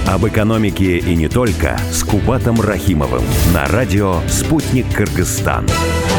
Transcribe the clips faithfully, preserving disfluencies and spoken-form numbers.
Об экономике и не только с Кубатом Рахимовым на радио «Спутник Кыргызстан».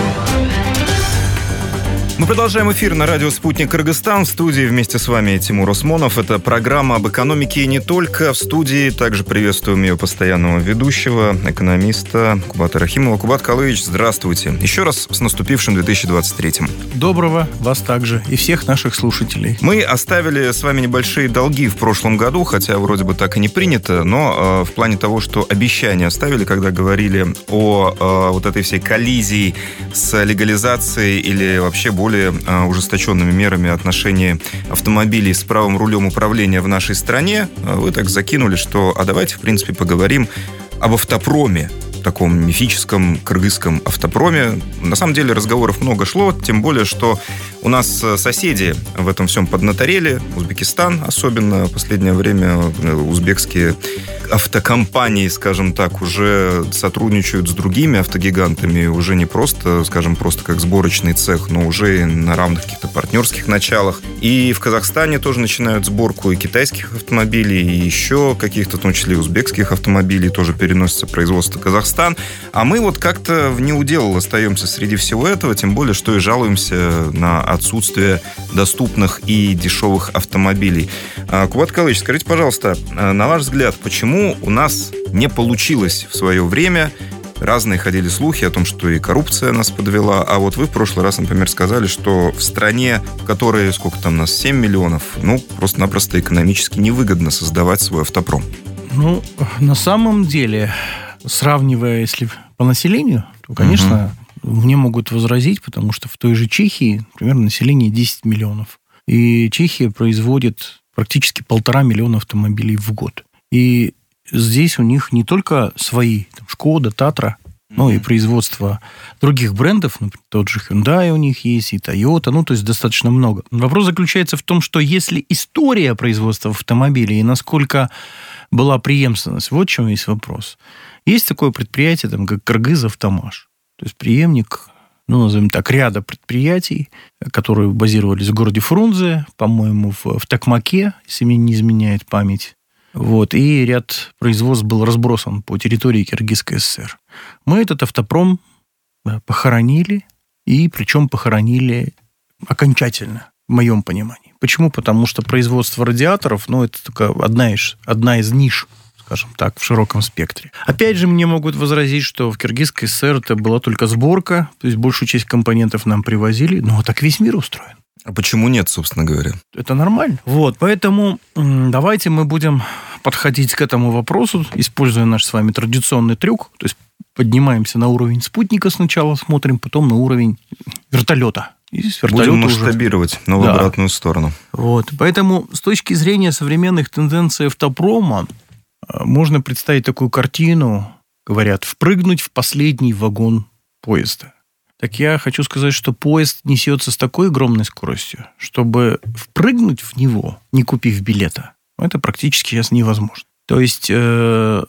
Мы продолжаем эфир на радио «Спутник Кыргызстан». В студии вместе с вами Тимур Осмонов. Это программа об экономике и не только. В студии также приветствуем ее постоянного ведущего, экономиста Кубата Рахимова. Кубат Калыевич, здравствуйте. Еще раз с наступившим две тысячи двадцать третьим. Доброго вас также и всех наших слушателей. Мы оставили с вами небольшие долги в прошлом году, хотя вроде бы так и не принято, но э, в плане того, что обещания оставили, когда говорили о э, вот этой всей коллизии с легализацией или вообще более более ужесточенными мерами отношения автомобилей с правым рулем управления в нашей стране, вы так закинули, что а давайте, в принципе, поговорим об автопроме, таком мифическом кыргызском автопроме. На самом деле разговоров много шло, тем более, что у нас соседи в этом всем поднаторели, Узбекистан особенно. В последнее время узбекские автокомпании, скажем так, уже сотрудничают с другими автогигантами, уже не просто, скажем, просто как сборочный цех, но уже на равных каких-то партнерских началах. И в Казахстане тоже начинают сборку и китайских автомобилей, и еще каких-то, в том числе и узбекских автомобилей, тоже переносится производство в Казахстан. А мы вот как-то в неудел остаемся среди всего этого, тем более, что и жалуемся на отсутствие доступных и дешевых автомобилей. Кубат Калыевич, скажите, пожалуйста, на ваш взгляд, почему у нас не получилось в свое время? Разные ходили слухи о том, что и коррупция нас подвела. А вот вы в прошлый раз, например, сказали, что в стране, в которой, сколько там у нас, семь миллионов, ну, просто-напросто экономически невыгодно создавать свой автопром. Ну, на самом деле, сравнивая, если по населению, то, конечно, угу. мне могут возразить, потому что в той же Чехии, например, население десять миллионов. И Чехия производит практически полтора миллиона автомобилей в год. И здесь у них не только свои, там, Шкода, Татра, ну, и производство других брендов, например, тот же Hyundai у них есть, и Toyota, ну, то есть достаточно много. Вопрос заключается в том, что если история производства автомобилей и насколько была преемственность, вот в чем есть вопрос. Есть такое предприятие, там, как Кыргызавтомаш, то есть преемник, ну, назовем так, ряда предприятий, которые базировались в городе Фрунзе, по-моему, в, в Токмаке, если мне не изменяет память. Вот, и ряд производств был разбросан по территории Киргизской ССР. Мы этот автопром да, похоронили, и причем похоронили окончательно, в моем понимании. Почему? Потому что производство радиаторов, ну, это только одна из, одна из ниш, скажем так, в широком спектре. Опять же, мне могут возразить, что в Киргизской ССР это была только сборка, то есть большую часть компонентов нам привозили, но так весь мир устроен. А почему нет, собственно говоря? Это нормально. Вот, поэтому давайте мы будем подходить к этому вопросу, используя наш с вами традиционный трюк, то есть поднимаемся на уровень спутника сначала, смотрим, потом на уровень вертолета. И с вертолета будем масштабировать уже... но в да. обратную сторону. Вот, поэтому с точки зрения современных тенденций автопрома можно представить такую картину, говорят, впрыгнуть в последний вагон поезда. Так я хочу сказать, что поезд несется с такой огромной скоростью, чтобы впрыгнуть в него, не купив билета, это практически сейчас невозможно. То есть э,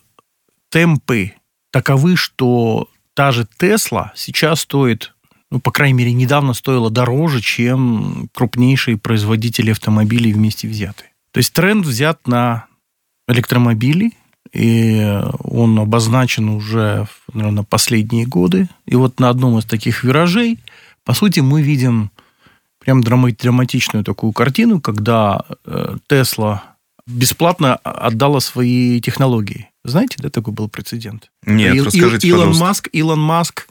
темпы таковы, что та же Тесла сейчас стоит, ну, по крайней мере, недавно стоила дороже, чем крупнейшие производители автомобилей вместе взятые. То есть тренд взят на электромобили, и он обозначен уже, наверное, последние годы. И вот на одном из таких виражей, по сути, мы видим прям драматичную такую картину, когда Тесла бесплатно отдала свои технологии. Знаете, да, такой был прецедент? Нет, И, расскажите, Илон пожалуйста. Маск, Илон Маск,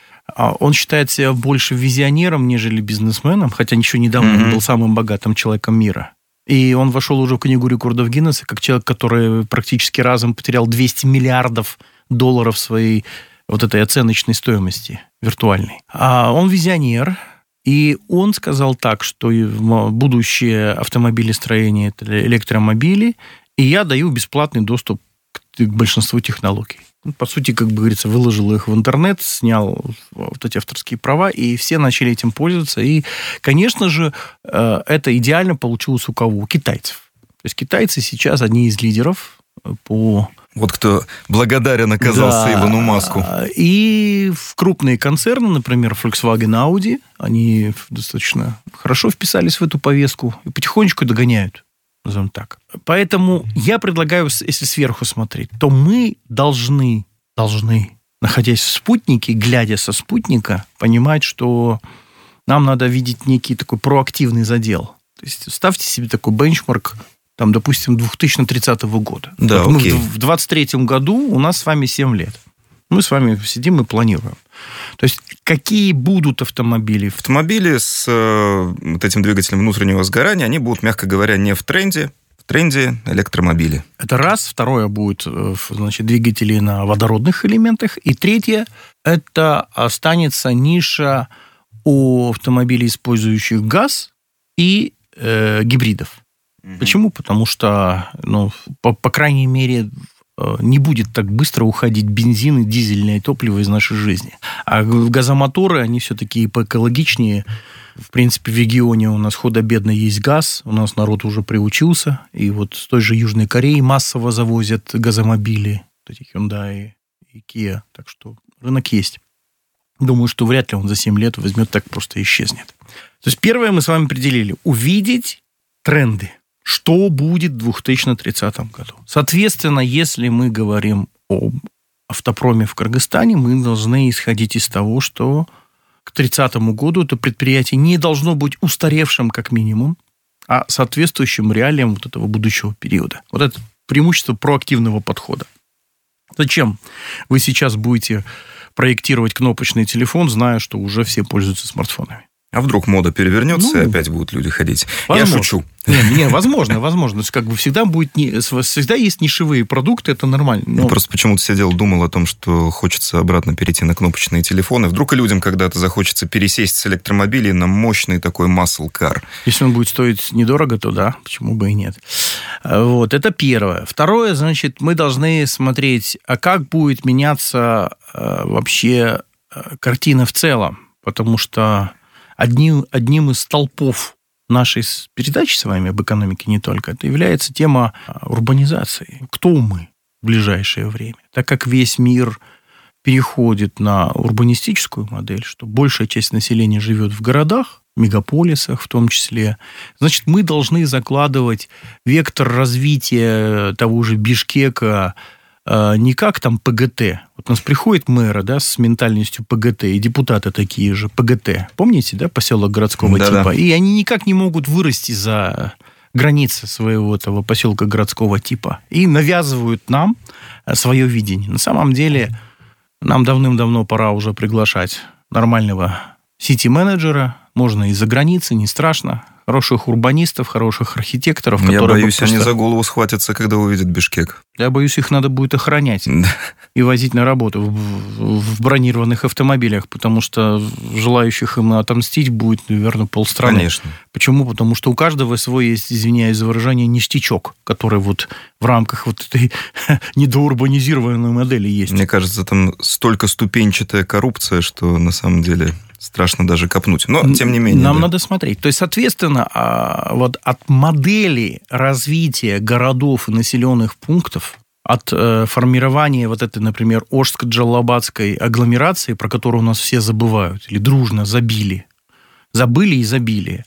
он считает себя больше визионером, нежели бизнесменом, хотя еще недавно mm-hmm. он был самым богатым человеком мира. И он вошел уже в книгу рекордов Гиннесса как человек, который практически разом потерял двести миллиардов долларов своей вот этой оценочной стоимости виртуальной. А он визионер, и он сказал так, что будущее автомобилестроения – это электромобили, и я даю бесплатный доступ к большинству технологий. По сути, как бы говорится, выложил их в интернет, снял вот эти авторские права, и все начали этим пользоваться. И, конечно же, это идеально получилось у кого? У китайцев. То есть китайцы сейчас одни из лидеров по... Вот кто благодарен оказался да. Илону Маску. И в крупные концерны, например, Volkswagen, Audi, они достаточно хорошо вписались в эту повестку и потихонечку догоняют. назовем так. Поэтому я предлагаю, если сверху смотреть, то мы должны, должны, находясь в спутнике, глядя со спутника, понимать, что нам надо видеть некий такой проактивный задел. То есть ставьте себе такой бенчмарк, там, допустим, две тысячи тридцатого года. Да, вот окей. Мы в двадцать третьем году у нас с вами семь лет. Мы с вами сидим и планируем. То есть какие будут автомобили? Автомобили с э, вот этим двигателем внутреннего сгорания, они будут, мягко говоря, не в тренде. В тренде электромобили. Это раз. Второе будет, значит, двигатели на водородных элементах. И третье, это останется ниша у автомобилей, использующих газ и э, гибридов. Mm-hmm. Почему? Потому что, ну, по, по крайней мере, не будет так быстро уходить бензин и дизельное топливо из нашей жизни. А газомоторы, они все-таки поэкологичнее. В принципе, в регионе у нас худо-бедно есть газ, у нас народ уже приучился. И вот с той же Южной Кореи массово завозят газомобили, вот эти Hyundai и Kia. Так что рынок есть. Думаю, что вряд ли он за семь лет возьмет, так просто исчезнет. То есть первое мы с вами определили. Увидеть тренды. Что будет в две тысячи тридцатом году? Соответственно, если мы говорим об автопроме в Кыргызстане, мы должны исходить из того, что к тридцатому году это предприятие не должно быть устаревшим как минимум, а соответствующим реалиям вот этого будущего периода. Вот это преимущество проактивного подхода. Зачем вы сейчас будете проектировать кнопочный телефон, зная, что уже все пользуются смартфонами? А вдруг мода перевернется, ну, и опять будут люди ходить? Возможно. Я шучу. Не, не, возможно, возможно. То есть, как бы всегда будет, не, всегда есть нишевые продукты, это нормально. Но... Я просто почему-то сидел, думал о том, что хочется обратно перейти на кнопочные телефоны. Вдруг и людям когда-то захочется пересесть с электромобилей на мощный такой muscle car. Если он будет стоить недорого, то да, почему бы и нет. Вот, это первое. Второе, значит, мы должны смотреть, а как будет меняться э, вообще э, картина в целом. Потому что Одним, одним из столпов нашей передачи с вами об экономике не только, это является тема урбанизации. Кто мы в ближайшее время? Так как весь мир переходит на урбанистическую модель, что большая часть населения живет в городах, мегаполисах в том числе, значит, мы должны закладывать вектор развития того же Бишкека не как там ПГТ. Вот у нас приходит мэр, да, с ментальностью ПГТ, и депутаты такие же, ПГТ. Помните, да, поселок городского Да-да. типа? И они никак не могут вырасти за границы своего этого поселка городского типа. И навязывают нам свое видение. На самом деле, нам давным-давно пора уже приглашать нормального сити-менеджера. Можно из-за границы, не страшно. Хороших урбанистов, хороших архитекторов. Я которые боюсь, просто... они за голову схватятся, когда увидят Бишкек. Я боюсь, их надо будет охранять и возить на работу в, в бронированных автомобилях, потому что желающих им отомстить будет, наверное, полстраны. Конечно. Почему? Потому что у каждого свой есть, извиняюсь за выражение, ништячок, который вот в рамках вот этой недоурбанизированной модели есть. Мне кажется, там столько ступенчатая коррупция, что на самом деле... страшно даже копнуть. Но, тем не менее... Нам да. надо смотреть. То есть, соответственно, вот от модели развития городов и населенных пунктов, от формирования вот этой, например, Ошско-Джалабадской агломерации, про которую у нас все забывают, или дружно забили, забыли и забили,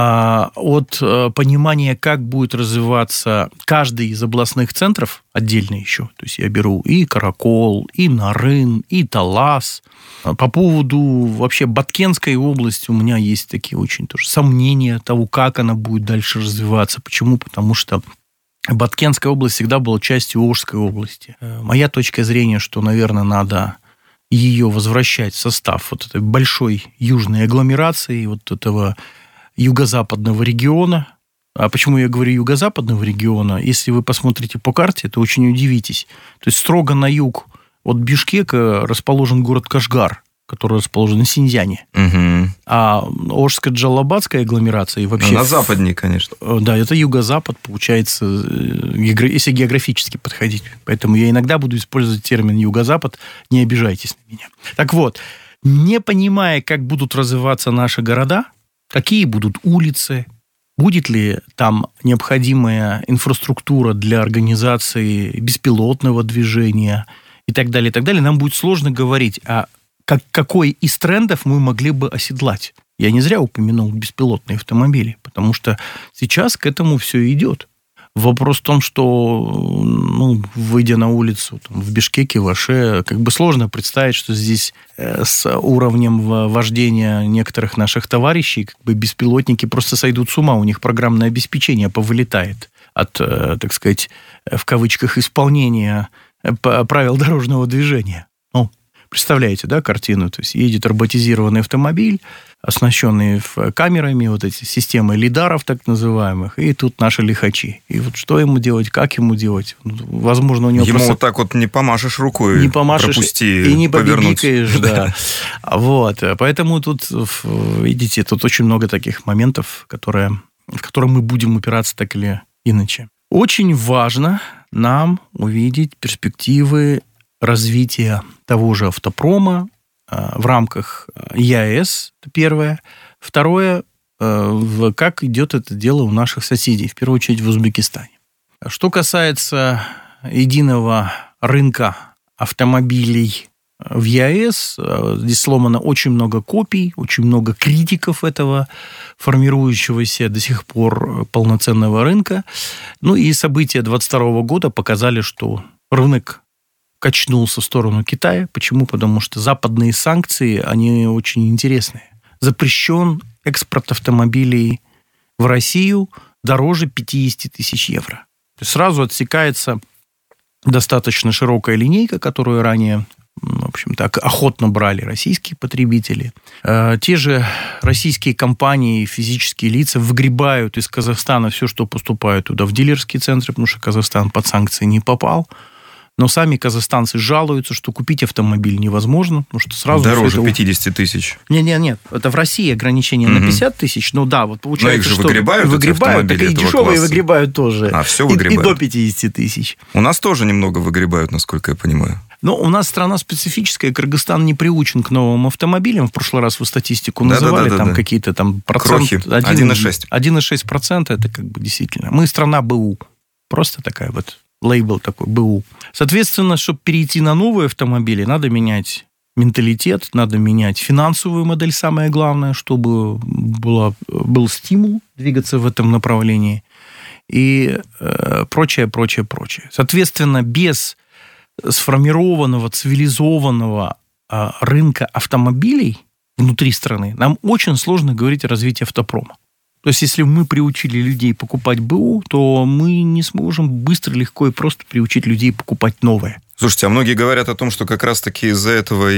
от понимания, как будет развиваться каждый из областных центров, отдельно еще, то есть я беру и Каракол, и Нарын, и Талас. По поводу вообще Баткенской области у меня есть такие очень тоже сомнения того, как она будет дальше развиваться. Почему? Потому что Баткенская область всегда была частью Ошской области. Моя точка зрения, что, наверное, надо ее возвращать в состав вот этой большой южной агломерации, вот этого юго-западного региона. А почему я говорю юго-западного региона? Если вы посмотрите по карте, то очень удивитесь. То есть строго на юг от Бишкека расположен город Кашгар, который расположен в Синьцзяне. Угу. А Ошско-Джалабадская агломерация вообще... На западнее, конечно. Да, это юго-запад, получается, если географически подходить. Поэтому я иногда буду использовать термин юго-запад, не обижайтесь на меня. Так вот, не понимая, как будут развиваться наши города, какие будут улицы, будет ли там необходимая инфраструктура для организации беспилотного движения и так далее, и так далее, нам будет сложно говорить, а как, какой из трендов мы могли бы оседлать. Я не зря упомянул беспилотные автомобили, потому что сейчас к этому все идет. Вопрос в том, что, ну, выйдя на улицу там, в Бишкеке, в Аше, как бы сложно представить, что здесь с уровнем вождения некоторых наших товарищей как бы беспилотники просто сойдут с ума, у них программное обеспечение повылетает от, так сказать, в кавычках, исполнения правил дорожного движения. Ну, представляете, да, картину? То есть едет роботизированный автомобиль, оснащенный камерами, вот эти системы лидаров так называемых, и тут наши лихачи. И вот что ему делать, как ему делать? Возможно, у него Ему просто... вот так вот не помашешь рукой, не помашешь, пропусти, и не повернуть. побибикаешь, да. Вот. Поэтому тут, видите, тут очень много таких моментов, которые, в которые мы будем упираться так или иначе. Очень важно нам увидеть перспективы развития того же автопрома в рамках ЕАЭС, это первое. Второе, как идет это дело у наших соседей, в первую очередь в Узбекистане. Что касается единого рынка автомобилей в ЕАЭС, здесь сломано очень много копий, очень много критиков этого формирующегося до сих пор полноценного рынка. Ну и события двадцать второго года показали, что рынок качнулся в сторону Китая. Почему? Потому что западные санкции, они очень интересные. Запрещен экспорт автомобилей в Россию дороже пятьдесят тысяч евро. То есть сразу отсекается достаточно широкая линейка, которую ранее, в общем-то, охотно брали российские потребители. Те же российские компании, физические лица выгребают из Казахстана все, что поступает туда в дилерские центры, потому что Казахстан под санкции не попал. Но сами казахстанцы жалуются, что купить автомобиль невозможно, потому что сразу... Дороже это... пятьдесят тысяч. Нет-нет-нет, это в России ограничение угу. на пятьдесят тысяч, но да, вот получается, но их же что... выгребают, выгребают, так и дешевые класса. Выгребают тоже. А, все выгребают. И, и до пятьдесят тысяч. У нас тоже немного выгребают, насколько я понимаю. Но у нас страна специфическая, Кыргызстан не приучен к новым автомобилям. В прошлый раз вы статистику да, называли, да, да, там да. какие-то там проценты. Крохи, один и шесть. один и шесть процента это как бы действительно. Мы страна БУ. Просто такая вот. Лейбл такой, БУ. Соответственно, чтобы перейти на новые автомобили, надо менять менталитет, надо менять финансовую модель, самое главное, чтобы была, был стимул двигаться в этом направлении и э, прочее, прочее, прочее. Соответственно, без сформированного, цивилизованного э, рынка автомобилей внутри страны нам очень сложно говорить о развитии автопрома. То есть, если мы приучили людей покупать БУ, то мы не сможем быстро, легко и просто приучить людей покупать новое. Слушайте, а многие говорят о том, что как раз-таки из-за этого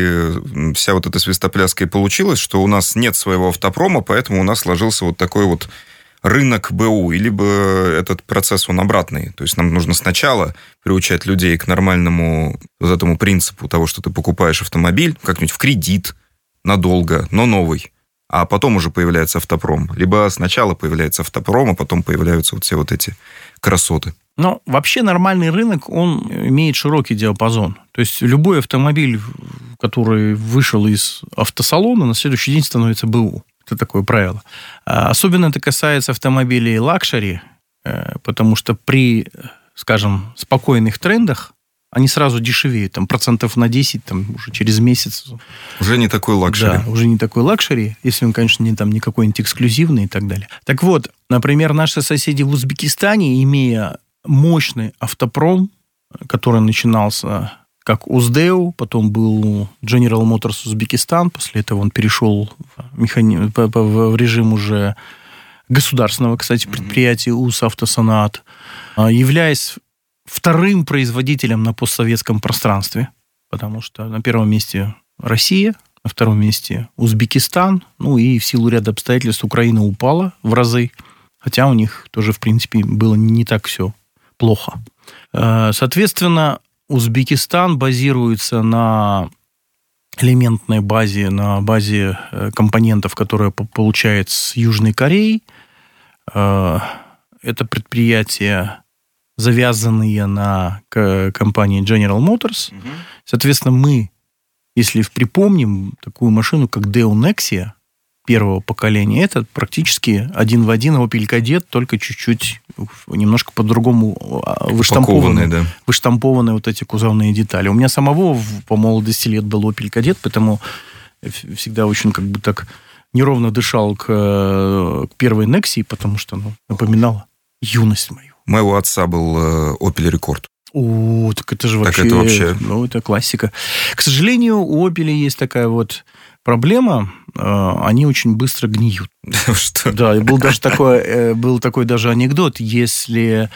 и вся вот эта свистопляска и получилась, что у нас нет своего автопрома, поэтому у нас сложился вот такой вот рынок БУ. И либо этот процесс, он обратный. То есть, нам нужно сначала приучать людей к нормальному вот этому принципу того, что ты покупаешь автомобиль как-нибудь в кредит, надолго, но новый. А потом уже появляется автопром. Либо сначала появляется автопром, а потом появляются вот все вот эти красоты. Но вообще нормальный рынок, он имеет широкий диапазон. То есть любой автомобиль, который вышел из автосалона, на следующий день становится БУ. Это такое правило. Особенно это касается автомобилей лакшери, потому что при, скажем, спокойных трендах они сразу дешевеют, там, процентов на десять, там, уже через месяц. Уже не такой лакшери. Да, уже не такой лакшери, если он, конечно, не, там, не какой-нибудь эксклюзивный и так далее. Так вот, например, наши соседи в Узбекистане, имея мощный автопром, который начинался как Уздеу, потом был General Motors Узбекистан, после этого он перешел в, механи... в режим уже государственного, кстати, предприятия УЗАвтосанат, являясь вторым производителем на постсоветском пространстве, потому что на первом месте Россия, на втором месте Узбекистан, ну и в силу ряда обстоятельств Украина упала в разы, хотя у них тоже, в принципе, было не так все плохо. Соответственно, Узбекистан базируется на элементной базе, на базе компонентов, которые получает с Южной Кореи. Это предприятия, завязанные на компании General Motors. Угу. Соответственно, мы, если припомним такую машину, как Deo Nexia первого поколения, это практически один в один Opel Kadett, только чуть-чуть, немножко по-другому выштампованные, да. выштампованные вот эти кузовные детали. У меня самого по молодости лет был Opel Kadett, поэтому всегда очень как бы так неровно дышал к, к первой Nexia, потому что ну, напоминала юность мою. У моего отца был Opel Rekord. О, так это же вообще... Так это вообще... Ну, это классика. К сожалению, у Opel есть такая вот проблема. Они очень быстро гниют. Что? Да, и был даже такой, был такой даже анекдот. Если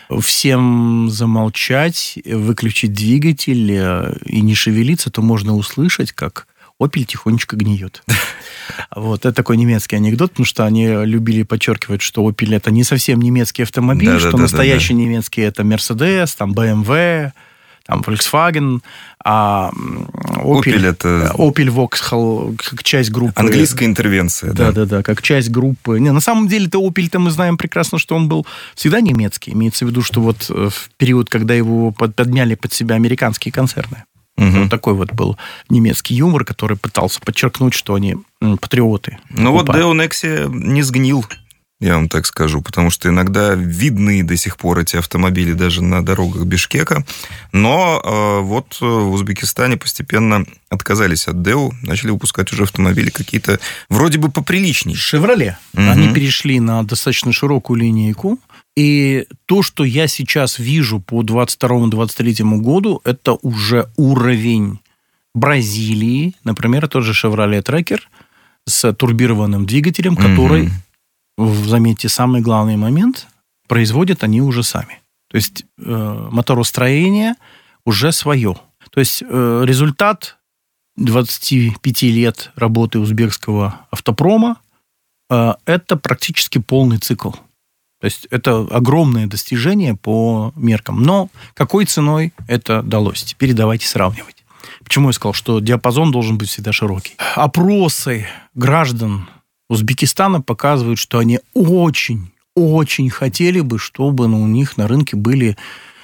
всем замолчать, выключить двигатель и не шевелиться, то можно услышать, как Opel тихонечко гниет. Вот, это такой немецкий анекдот, потому что они любили подчеркивать, что Opel это не совсем немецкий автомобиль, да, что да, настоящий да, да. немецкий это Mercedes, там бэ эм вэ, там Volkswagen, а Opel, Opel это... Opel Vauxhall как часть группы... Английская интервенция, да. Да-да-да, как часть группы... Не, на самом деле-то Opel-то мы знаем прекрасно, что он был всегда немецкий. Имеется в виду, что вот в период, когда его подняли под себя американские концерны. Угу. Вот такой вот был немецкий юмор, который пытался подчеркнуть, что они патриоты. Ну вот Deo Nexia не сгнил, я вам так скажу, потому что иногда видны до сих пор эти автомобили даже на дорогах Бишкека. Но э, вот в Узбекистане постепенно отказались от Deo, начали выпускать уже автомобили какие-то вроде бы поприличнее. Chevrolet. Угу. Они перешли на достаточно широкую линейку. И то, что я сейчас вижу по двадцать второму - двадцать третьему году, это уже уровень Бразилии. Например, тот же Chevrolet Tracker с турбированным двигателем, который, mm-hmm. заметьте, самый главный момент, производят они уже сами. То есть э, моторостроение уже свое. То есть э, результат двадцати пяти лет работы узбекского автопрома э, это практически полный цикл. То есть это огромное достижение по меркам. Но какой ценой это далось? Теперь давайте сравнивать. Почему я сказал, что диапазон должен быть всегда широкий? Опросы граждан Узбекистана показывают, что они очень, очень хотели бы, чтобы у них на рынке были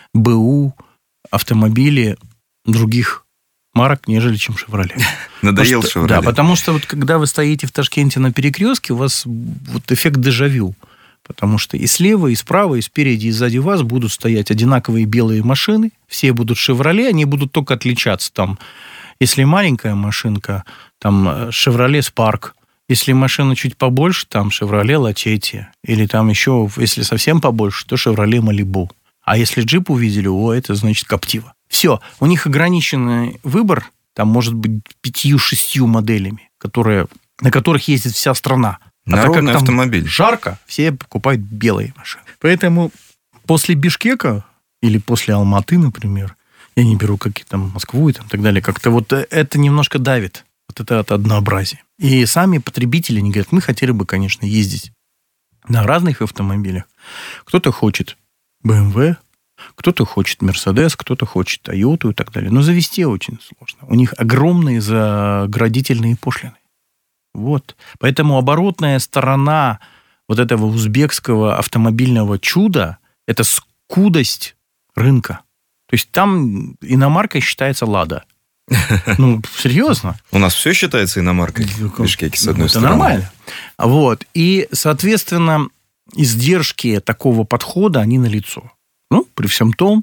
БУ автомобили других марок, нежели чем Chevrolet. Надоел Chevrolet. Да, потому что вот когда вы стоите в Ташкенте на перекрестке, у вас вот эффект дежавю. Потому что и слева, и справа, и спереди, и сзади вас будут стоять одинаковые белые машины. Все будут «Шевроле», они будут только отличаться. Там, если маленькая машинка, там «Шевроле Спарк». Если машина чуть побольше, там «Шевроле Лачетти». Или там еще, если совсем побольше, то «Шевроле Малибу». А если джип увидели, о, это значит «Коптива». Все, у них ограниченный выбор. Там может быть пятью-шестью моделями, которые, на которых ездит вся страна. А Народный так как автомобиль. Жарко, все покупают белые машины. Поэтому после Бишкека или после Алматы, например, я не беру какие-то там Москву и там, так далее, как-то вот это немножко давит. Вот это от однообразия. И сами потребители, они говорят, мы хотели бы, конечно, ездить на разных автомобилях. Кто-то хочет бэ эм вэ, кто-то хочет Mercedes, кто-то хочет Toyota и так далее. Но завести очень сложно. У них огромные заградительные пошлины. Вот. Поэтому оборотная сторона вот этого узбекского автомобильного чуда – это скудость рынка. То есть там иномаркой считается «Лада». Ну, серьезно. У нас все считается иномаркой в Бишкеке, с одной это стороны. Это нормально. Вот. И, соответственно, издержки такого подхода, они налицо. Ну, при всем том,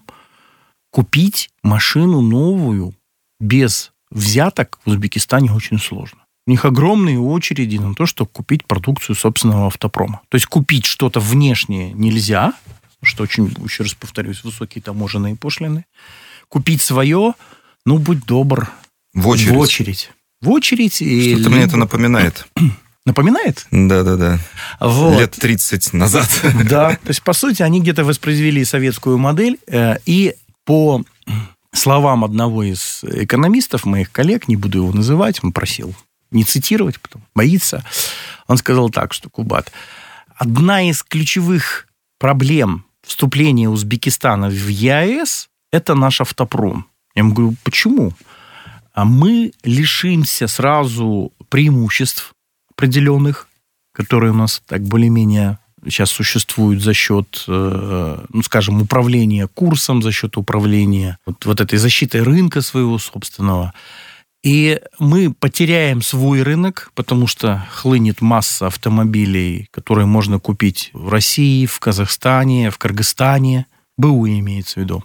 купить машину новую без взяток в Узбекистане очень сложно. У них огромные очереди на то, чтобы купить продукцию собственного автопрома. То есть купить что-то внешнее нельзя, что очень, еще раз повторюсь, высокие таможенные пошлины. Купить свое, ну, будь добр. В очередь. В очередь. В очередь. И что-то мне это напоминает. Напоминает? Да-да-да. Вот. Лет тридцать назад. Да. То есть, по сути, они где-то воспроизвели советскую модель, и по словам одного из экономистов, моих коллег, не буду его называть, он просил не цитировать, потом боится. Он сказал так, что, Кубат, одна из ключевых проблем вступления Узбекистана в ЕАЭС – это наш автопром. Я ему говорю, почему? А мы лишимся сразу преимуществ определенных, которые у нас так более-менее сейчас существуют за счет, ну, скажем, управления курсом, за счет управления вот, вот этой защитой рынка своего собственного. И мы потеряем свой рынок, потому что хлынет масса автомобилей, которые можно купить в России, в Казахстане, в Кыргызстане. БУ имеется в виду.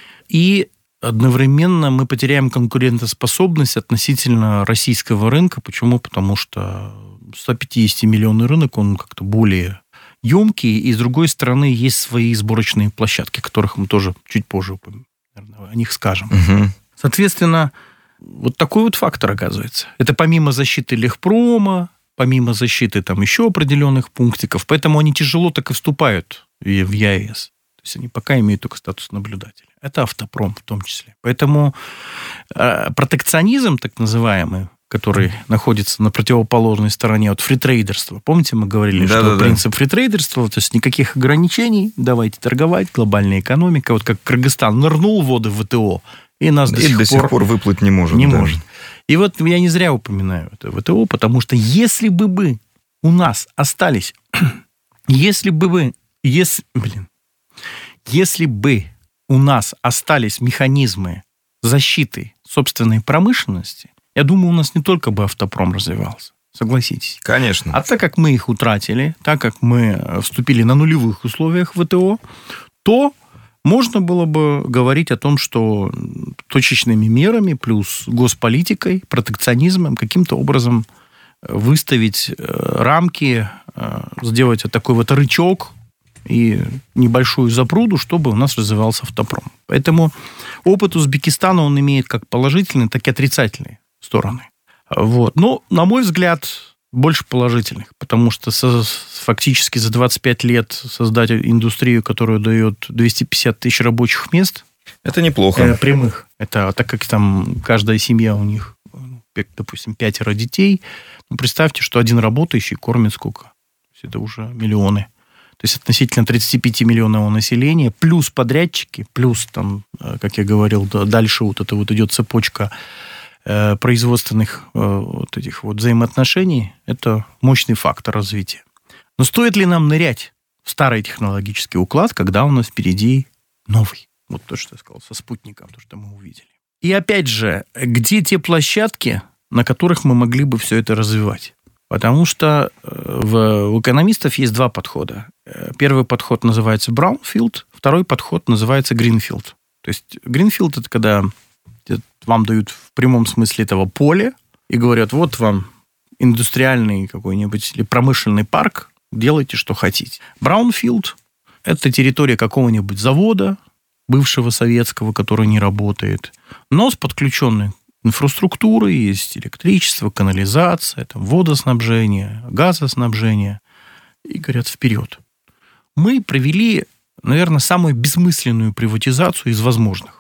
И одновременно мы потеряем конкурентоспособность относительно российского рынка. Почему? Потому что сто пятидесятимиллионный рынок, он как-то более емкие, и, с другой стороны, есть свои сборочные площадки, о которых мы тоже чуть позже, наверное, о них скажем. Угу. Соответственно, вот такой вот фактор оказывается. Это помимо защиты Легпрома, помимо защиты там еще определенных пунктиков, поэтому они тяжело так и вступают в ЕАЭС. То есть они пока имеют только статус наблюдателя. Это автопром в том числе. Поэтому э, протекционизм, так называемый, который находится на противоположной стороне от фритрейдерства. Помните, мы говорили, да, что да, принцип да. фритрейдерства, то есть никаких ограничений, давайте торговать, глобальная экономика. Вот как Кыргызстан нырнул в воды ВТО, и нас до, и сих, до пор сих пор выплыть не может. Не да. может. И вот я не зря упоминаю это ВТО, потому что если бы, бы у нас остались, если бы бы, если, блин, если бы у нас остались механизмы защиты собственной промышленности, я думаю, у нас не только бы автопром развивался. Согласитесь. Конечно. А так как мы их утратили, так как мы вступили на нулевых условиях ВТО, то можно было бы говорить о том, что точечными мерами плюс госполитикой, протекционизмом каким-то образом выставить рамки, сделать такой вот рычаг и небольшую запруду, чтобы у нас развивался автопром. Поэтому опыт Узбекистана, он имеет как положительные, так и отрицательные стороны. Вот. Но, на мой взгляд, больше положительных, потому что со, фактически за двадцать пять лет создать индустрию, которая дает двести пятьдесят тысяч рабочих мест. Это неплохо. Э, прямых. Это так как там каждая семья у них, допустим, пятеро детей. Ну, представьте, что один работающий кормит сколько? То есть это уже миллионы. То есть относительно тридцать пять миллионов населения, плюс подрядчики, плюс там, как я говорил, дальше вот это вот идет цепочка производственных вот этих вот взаимоотношений, это мощный фактор развития. Но стоит ли нам нырять в старый технологический уклад, когда у нас впереди новый? Вот то, что я сказал, со спутником, то, что мы увидели. И опять же, где те площадки, на которых мы могли бы все это развивать? Потому что в, у экономистов есть два подхода. Первый подход называется brownfield, второй подход называется greenfield. То есть greenfield – это когда вам дают в прямом смысле этого поле и говорят, вот вам индустриальный какой-нибудь или промышленный парк, делайте, что хотите. Brownfield – это территория какого-нибудь завода, бывшего советского, который не работает, но с подключенной инфраструктурой, есть электричество, канализация, там, водоснабжение, газоснабжение. И говорят, вперед. Мы провели, наверное, самую бессмысленную приватизацию из возможных.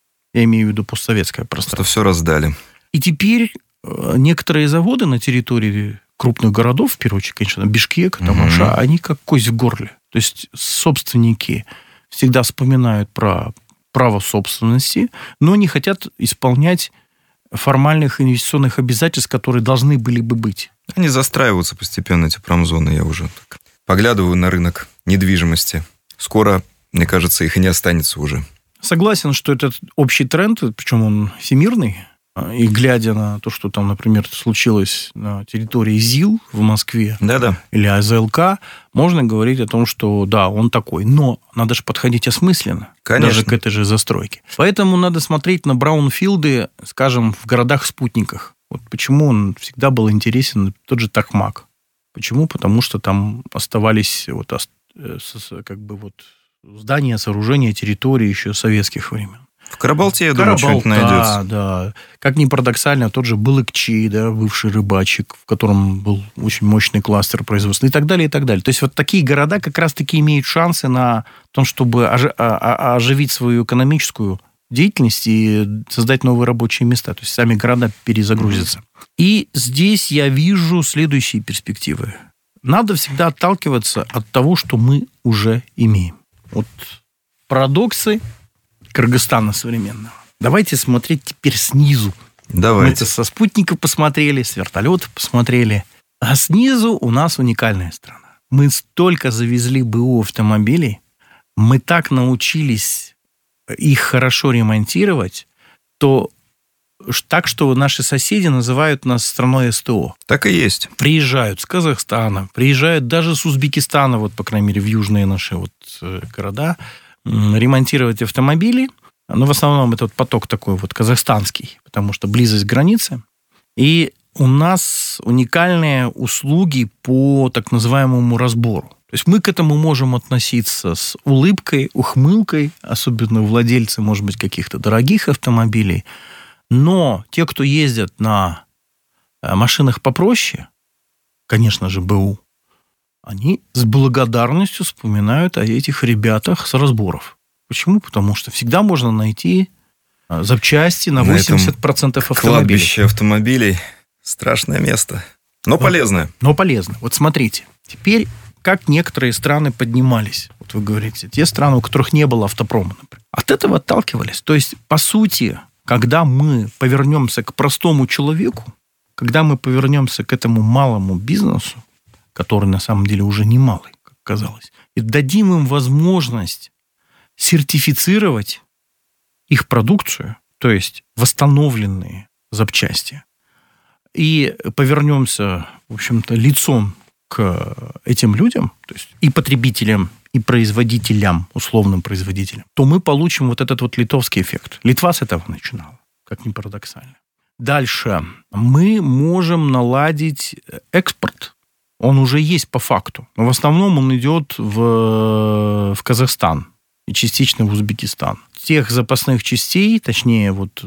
Я имею в виду постсоветское пространство. Что все раздали. И теперь некоторые заводы на территории крупных городов, в первую очередь, конечно, Бишкек, там, угу. Аша, они как кость в горле. То есть собственники всегда вспоминают про право собственности, но не хотят исполнять формальных инвестиционных обязательств, которые должны были бы быть. Они застраиваются постепенно, эти промзоны. Я уже так поглядываю на рынок недвижимости. Скоро, мне кажется, их и не останется уже. Согласен, что этот общий тренд, причем он всемирный, и глядя на то, что там, например, случилось на территории ЗИЛ в Москве, Да-да. или АЗЛК, можно говорить о том, что да, он такой. Но надо же подходить осмысленно, конечно, даже к этой же застройке. Поэтому надо смотреть на браунфилды, скажем, в городах-спутниках. Вот почему он всегда был интересен, тот же Токмак. Почему? Потому что там оставались вот, как бы вот здания, сооружения, территории еще советских времен. В Карабалте, я думаю, что-нибудь найдется. Да, да. Как ни парадоксально, тот же Балыкчи, да, бывший рыбачик, в котором был очень мощный кластер производства, и так далее, и так далее. То есть вот такие города как раз-таки имеют шансы на том, чтобы оживить свою экономическую деятельность и создать новые рабочие места. То есть сами города перезагрузятся. Mm-hmm. И здесь я вижу следующие перспективы. Надо всегда отталкиваться от того, что мы уже имеем. Вот парадоксы Кыргызстана современного. Давайте смотреть теперь снизу. Давайте. Мы со спутников посмотрели, с вертолетов посмотрели. А снизу у нас уникальная страна. Мы столько завезли БУ автомобилей, мы так научились их хорошо ремонтировать, то так, что наши соседи называют нас страной СТО. Так и есть. Приезжают с Казахстана, приезжают даже с Узбекистана, вот, по крайней мере, в южные наши вот города, ремонтировать автомобили. Но в основном этот поток такой вот казахстанский, потому что близость к границе. И у нас уникальные услуги по так называемому разбору. То есть мы к этому можем относиться с улыбкой, ухмылкой, особенно владельцы, может быть, каких-то дорогих автомобилей. Но те, кто ездят на машинах попроще, конечно же, БУ, они с благодарностью вспоминают о этих ребятах с разборов. Почему? Потому что всегда можно найти запчасти на восемьдесят процентов автомобилей. Кладбище автомобилей – страшное место, но полезное. Но, но полезно. Вот смотрите, теперь как некоторые страны поднимались. Вот вы говорите, те страны, у которых не было автопрома, например. От этого отталкивались. То есть, по сути, когда мы повернемся к простому человеку, когда мы повернемся к этому малому бизнесу, который на самом деле уже не малый, как казалось, и дадим им возможность сертифицировать их продукцию, то есть восстановленные запчасти, и повернемся, в общем-то, лицом к этим людям, то есть и потребителям, и производителям, условным производителям, то мы получим вот этот вот литовский эффект. Литва с этого начинала, как ни парадоксально. Дальше. Мы можем наладить экспорт. Он уже есть по факту. Но в основном он идет в, в Казахстан и частично в Узбекистан. Тех запасных частей, точнее, вот,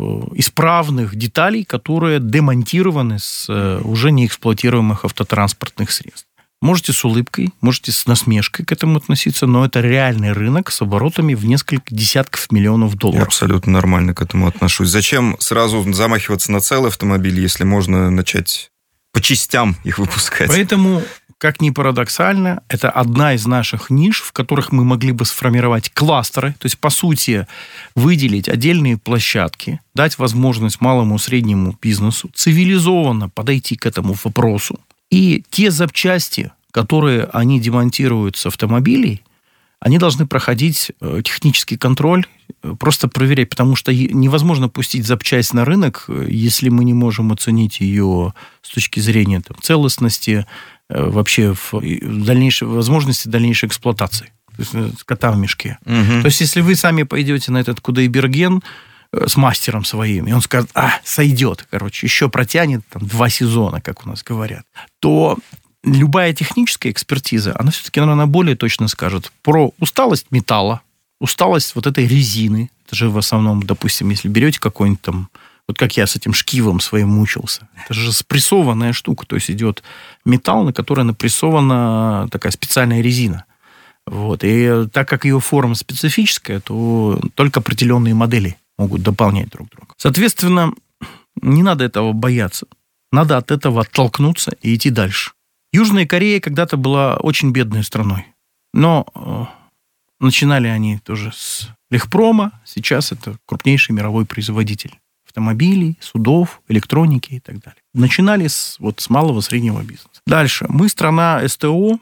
исправных деталей, которые демонтированы с уже неэксплуатируемых автотранспортных средств. Можете с улыбкой, можете с насмешкой к этому относиться, но это реальный рынок с оборотами в несколько десятков миллионов долларов. Я абсолютно нормально к этому отношусь. Зачем сразу замахиваться на целый автомобиль, если можно начать по частям их выпускать? Поэтому, как ни парадоксально, это одна из наших ниш, в которых мы могли бы сформировать кластеры, то есть, по сути, выделить отдельные площадки, дать возможность малому и среднему бизнесу цивилизованно подойти к этому вопросу. И те запчасти, которые они демонтируют с автомобилей, они должны проходить технический контроль, просто проверять, потому что невозможно пустить запчасть на рынок, если мы не можем оценить ее с точки зрения там, целостности, вообще в дальнейшей возможности дальнейшей эксплуатации. То есть кота в мешке. Угу. То есть если вы сами пойдете на этот Кудайберген с мастером своим, и он скажет, а, сойдет, короче, еще протянет там, два сезона, как у нас говорят, то любая техническая экспертиза, она все-таки, наверное, более точно скажет про усталость металла, усталость вот этой резины. Это же в основном, допустим, если берете какой-нибудь там, вот как я с этим шкивом своим мучился, это же спрессованная штука, то есть идет металл, на который напрессована такая специальная резина. Вот. И так как ее форма специфическая, то только определенные модели могут дополнять друг друга. Соответственно, не надо этого бояться. Надо от этого оттолкнуться и идти дальше. Южная Корея когда-то была очень бедной страной. Но э, начинали они тоже с легпрома. Сейчас это крупнейший мировой производитель автомобилей, судов, электроники и так далее. Начинали с, вот, с малого среднего бизнеса. Дальше. Мы страна СТО,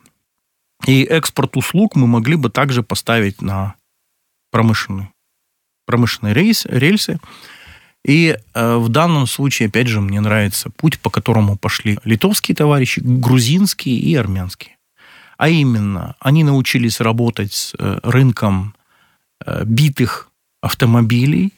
и экспорт услуг мы могли бы также поставить на промышленную промышленные рейс, рельсы. И э, в данном случае, опять же, мне нравится путь, по которому пошли литовские товарищи, грузинские и армянские. А именно, они научились работать с э, рынком э, битых автомобилей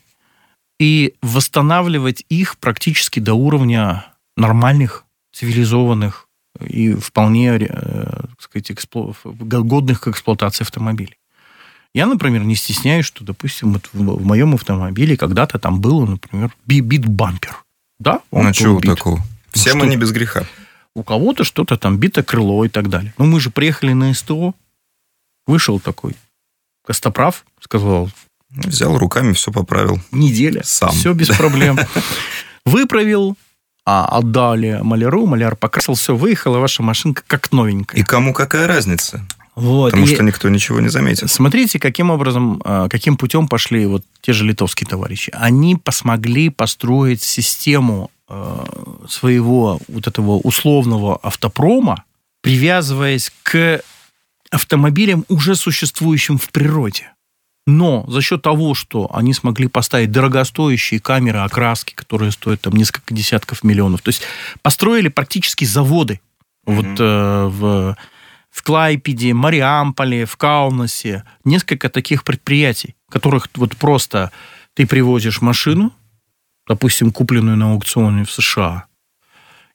и восстанавливать их практически до уровня нормальных, цивилизованных и вполне э, так сказать, экспло... годных к эксплуатации автомобилей. Я, например, не стесняюсь, что, допустим, вот в, в моем автомобиле когда-то там было, например, бит бампер. Да? Он ну, чего такого? Все ну, мы не без греха. У кого-то что-то там, бито крыло и так далее. Но мы же приехали на СТО, вышел такой костоправ, сказал... Взял руками, все поправил. Неделя. Сам. Все без проблем. Выправил, а отдали маляру, маляр покрасил, все, выехала ваша машинка как новенькая. И кому какая разница? Вот. Потому и что никто ничего не заметит. Смотрите, каким образом, каким путем пошли вот те же литовские товарищи. Они посмогли построить систему своего вот этого условного автопрома, привязываясь к автомобилям, уже существующим в природе. Но за счет того, что они смогли поставить дорогостоящие камеры окраски, которые стоят там несколько десятков миллионов, то есть построили практически заводы mm-hmm. вот э, в... в Клайпеде, Мариамполе, в Каунасе, несколько таких предприятий, в которых вот просто ты привозишь машину, допустим, купленную на аукционе в США,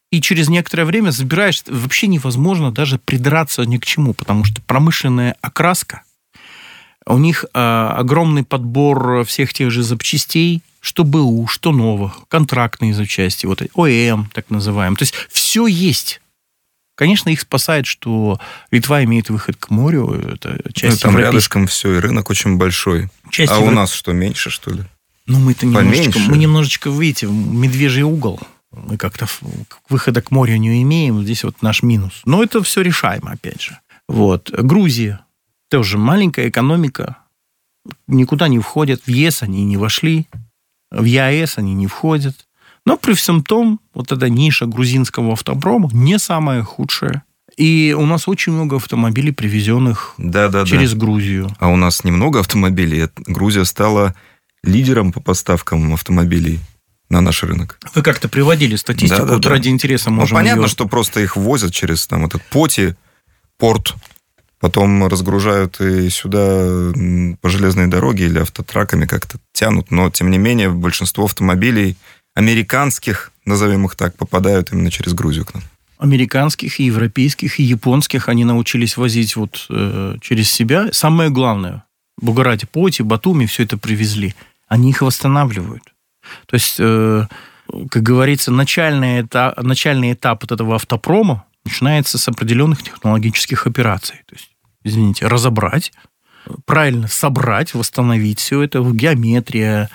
И через некоторое время забираешь, вообще невозможно даже придраться ни к чему, потому что промышленная окраска, у них э, огромный подбор всех тех же запчастей, что БУ, что новых, контрактные запчасти, вот ОЭМ, так называемые. То есть все есть. Конечно, их спасает, что Литва имеет выход к морю. Это часть ну, там рядышком все, и рынок очень большой. Часть а Евро... у нас что, меньше, что ли? Ну, мы-то немножечко, мы немножечко, видите, медвежий угол. Мы как-то выхода к морю не имеем. Здесь вот наш минус. Но это все решаемо, опять же. Вот. Грузия. Тоже маленькая экономика. Никуда не входят. В ЕС они не вошли. В ЕАЭС они не входят. Но при всем том, вот эта ниша грузинского автопрома не самая худшая. И у нас очень много автомобилей, привезенных да, да, через да. Грузию. А у нас немного автомобилей. Грузия стала лидером по поставкам автомобилей на наш рынок. Вы как-то приводили статистику, да, да, вот да. ради интереса можем ну, понятно, ее... что просто их возят через там, этот Поти, порт, потом разгружают и сюда по железной дороге или автотраками как-то тянут. Но, тем не менее, большинство автомобилей американских, назовем их так, попадают именно через Грузию к нам. Американских, и европейских, и японских они научились возить вот э, через себя. Самое главное, Бугурати, Поти, Батуми все это привезли. Они их восстанавливают. То есть, э, как говорится, начальный этап, начальный этап вот этого автопрома начинается с определенных технологических операций. То есть, извините, разобрать, правильно собрать, восстановить все это, геометрия,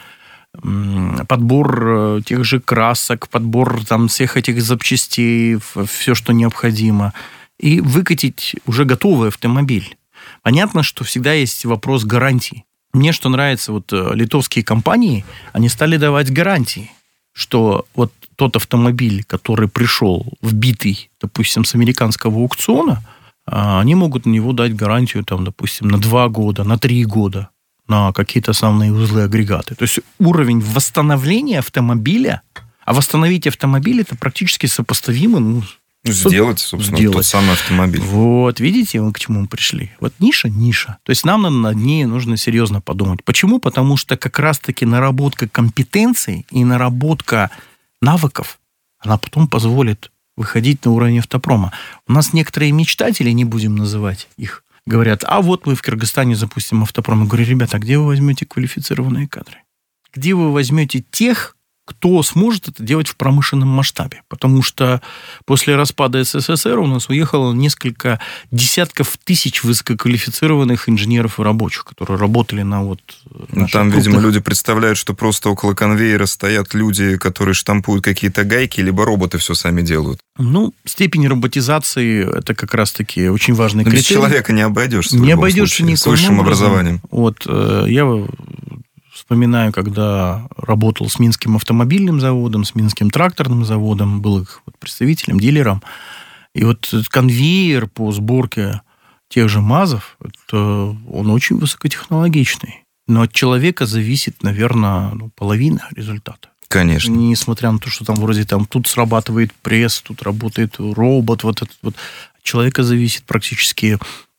подбор тех же красок, подбор там всех этих запчастей, все, что необходимо, и выкатить уже готовый автомобиль. Понятно, что всегда есть вопрос гарантии. Мне что нравится, вот литовские компании, они стали давать гарантии, что вот тот автомобиль, который пришел вбитый, допустим, с американского аукциона, они могут на него дать гарантию, там, допустим, на два года, на три года, на какие-то основные узлы, агрегаты. То есть уровень восстановления автомобиля, а восстановить автомобиль это практически сопоставимо, ну, сделать, собственно, сделать. Тот самый автомобиль. Вот, видите, мы к чему мы пришли. Вот ниша, ниша. То есть нам над ней нужно серьезно подумать. Почему? Потому что как раз-таки наработка компетенций и наработка навыков, она потом позволит выходить на уровень автопрома. У нас некоторые мечтатели, не будем называть их, говорят, а вот мы в Кыргызстане запустим автопром. Я говорю, ребята, а где вы возьмете квалифицированные кадры? Где вы возьмете тех, кто сможет это делать в промышленном масштабе? Потому что после распада СССР у нас уехало несколько десятков тысяч высококвалифицированных инженеров и рабочих, которые работали на вот... Ну, там, крупных... видимо, люди представляют, что просто около конвейера стоят люди, которые штампуют какие-то гайки, либо роботы все сами делают. Ну, степень роботизации – это как раз-таки очень важный Но критерий. Без человека не обойдешься. Не обойдешься никаким с высшим образом. образованием. Вот, я... Вспоминаю, когда работал с Минским автомобильным заводом, с Минским тракторным заводом, был их представителем, дилером. И вот конвейер по сборке тех же МАЗов, это, он очень высокотехнологичный. Но от человека зависит, наверное, ну, половина результата. Конечно. Несмотря на то, что там вроде там тут срабатывает пресс, тут работает робот, вот этот вот. От человека зависит практически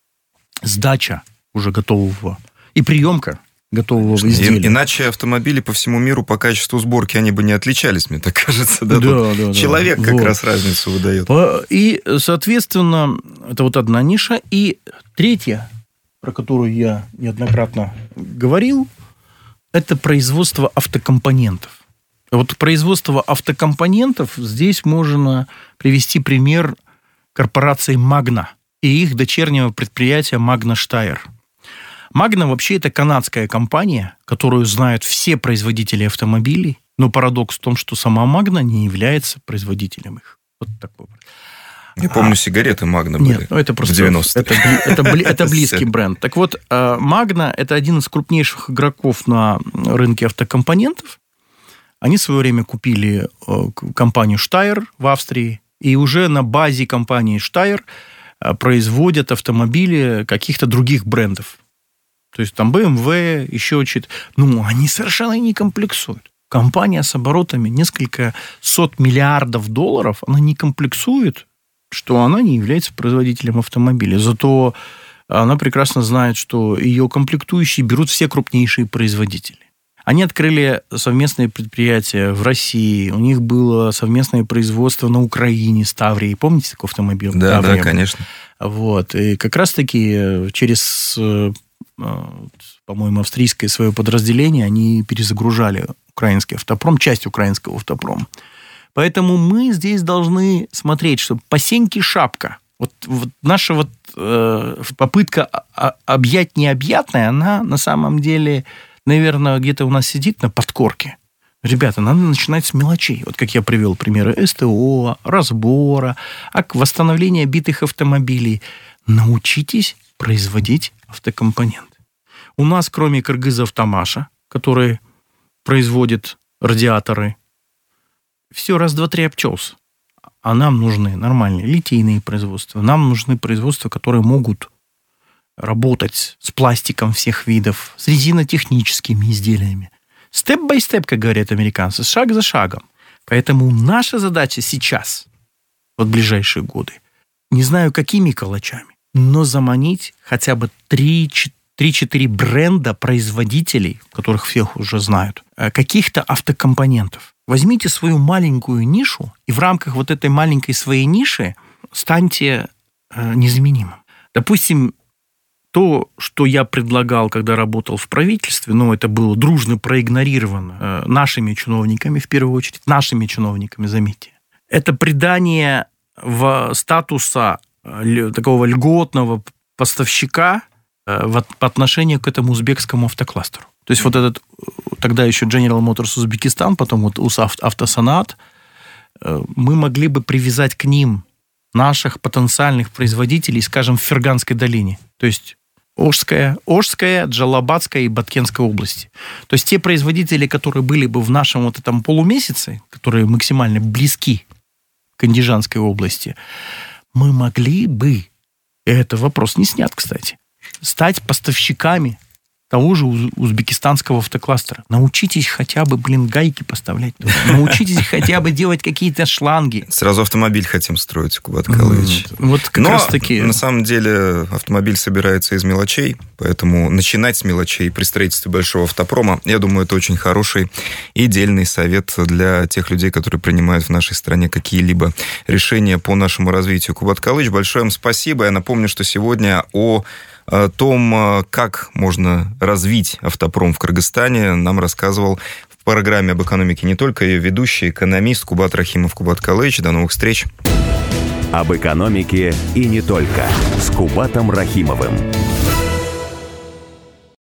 сдача уже готового и приемка готового изделия. Иначе автомобили по всему миру по качеству сборки, они бы не отличались, мне так кажется. Да, да, да, человек да. как вот. раз разницу выдает. И, соответственно, это вот одна ниша. И третья, про которую я неоднократно говорил, это производство автокомпонентов. Вот производство автокомпонентов, здесь можно привести пример корпорации Magna и их дочернего предприятия Magna Steyr. Magna вообще это канадская компания, которую знают все производители автомобилей, но парадокс в том, что сама Magna не является производителем их. Вот такой. Я а, помню, сигареты Magna были нет, ну это просто, в девяностых. Это, это, это близкий бренд. Так вот, Magna это один из крупнейших игроков на рынке автокомпонентов. Они в свое время купили компанию Steyr в Австрии, и уже на базе компании Steyr производят автомобили каких-то других брендов. То есть там бэ эм вэ, еще что-то. Ну, они совершенно не комплексуют. Компания с оборотами несколько сот миллиардов долларов, она не комплексует, что она не является производителем автомобиля. Зато она прекрасно знает, что ее комплектующие берут все крупнейшие производители. Они открыли совместные предприятия в России. У них было совместное производство на Украине с Таврией. Помните такой автомобиль? Да, Таврия? Да, конечно. Вот. И как раз-таки через, по-моему, австрийское свое подразделение они перезагружали украинский автопром, часть украинского автопрома. Поэтому мы здесь должны смотреть, что по сеньке шапка. Вот, вот наша вот, э, попытка объять необъятное, она на самом деле, наверное, где-то у нас сидит на подкорке. Ребята, надо начинать с мелочей. Вот как я привел примеры СТО, разбора, восстановления битых автомобилей. Научитесь производить автокомпоненты. У нас, кроме кыргызов Тамаша, который производит радиаторы, все раз, два, три обчелся. А нам нужны нормальные литейные производства. Нам нужны производства, которые могут работать с пластиком всех видов, с резинотехническими изделиями. Степ-бай-степ, как говорят американцы, шаг за шагом. Поэтому наша задача сейчас, вот в ближайшие годы, не знаю, какими калачами, но заманить хотя бы три-четыре бренда производителей, которых всех уже знают, каких-то автокомпонентов. Возьмите свою маленькую нишу и в рамках вот этой маленькой своей ниши станьте незаменимым. Допустим, то, что я предлагал, когда работал в правительстве, ну, это было дружно проигнорировано нашими чиновниками, в первую очередь, нашими чиновниками, заметьте. Это придание в статуса такого льготного поставщика по отношению к этому узбекскому автокластеру. То есть вот этот тогда еще General Motors Узбекистан, потом вот УСАФ Автосанат, мы могли бы привязать к ним наших потенциальных производителей, скажем, в Ферганской долине. То есть Ошская, Ошская, Джалабадская и Баткенская области. То есть те производители, которые были бы в нашем вот этом полумесяце, которые максимально близки к Андижанской области, мы могли бы, и это вопрос не снят, кстати, стать поставщиками того же узбекистанского автокластера. Научитесь хотя бы, блин, гайки поставлять. Научитесь хотя бы делать какие-то шланги. Сразу автомобиль хотим строить, Кубат Калыч. Вот как Но, раз таки... на самом деле, автомобиль собирается из мелочей, поэтому начинать с мелочей при строительстве большого автопрома, я думаю, это очень хороший и дельный совет для тех людей, которые принимают в нашей стране какие-либо решения по нашему развитию. Кубат Калыч, большое вам спасибо. Я напомню, что сегодня о о том, как можно развить автопром в Кыргызстане, нам рассказывал в программе об экономике не только ее ведущий экономист Кубат Рахимов. Кубат Калыч. До новых встреч. Об экономике и не только. С Кубатом Рахимовым.